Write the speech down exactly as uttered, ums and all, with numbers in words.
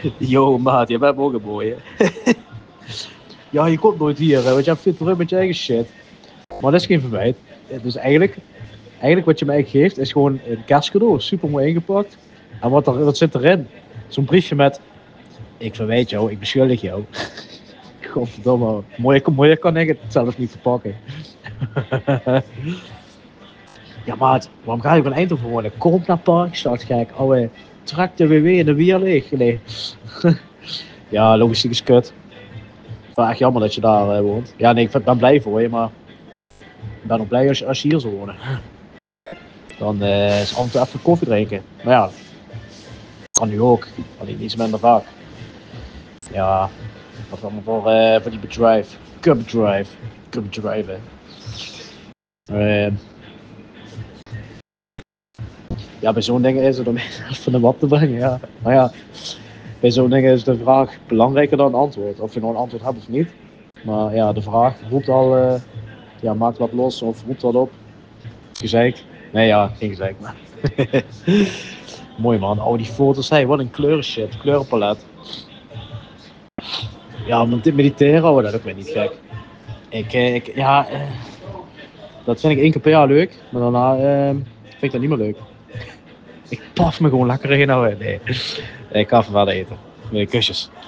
Yo, maat, je bent ook een mooie. Ja, je komt nooit hier, hè, want je hebt veel te druk met je eigen shit. Maar dat is geen verwijt. Dus eigenlijk, eigenlijk wat je me eigenlijk geeft, is gewoon een kerstcadeau. Super mooi ingepakt. En wat, er, wat zit erin? Zo'n briefje met... Ik verwijt jou, ik beschuldig jou. Godverdomme. Mooier, mooier kan ik het zelfs niet verpakken. Ja, maat, waarom ga je van Eindhoven wonen? Kom naar Parkstad, gek. Ouwe, trek de W W in de wier leeg. Nee. Ja, logistiek is kut. Ik vind het echt jammer dat je daar uh, woont. Ja, nee, ik ben blij voor je, maar ik ben ook blij als je, als je hier zou wonen. Dan uh, is af en toe even koffie drinken. Maar ja, kan nu ook. Alleen iets minder vaak. Ja, wat allemaal voor, uh, voor die bedrijf. Cub drive. Cub drive, hè. Uh, ja, bij zo'n dingen is het om even een wat te brengen, ja. Maar ja, bij zo'n dingen is de vraag belangrijker dan het antwoord. Of je nou een antwoord hebt of niet. Maar ja, de vraag roept al, uh, ja, maakt wat los of roept wat op. Gezeik? Nee, ja, geen gezeik, maar. Mooi man, oh die foto's, hey, wat een kleurenshit, kleurenpalet. Ja, met dit mediteren, oh, dat is ook weer niet gek. Ik, ik ja, uh, dat vind ik één keer per jaar leuk, maar daarna uh, vind ik dat niet meer leuk. Ik paf me gewoon lekker in, nou, nee. Ik ga even verder eten. Nee, kusjes.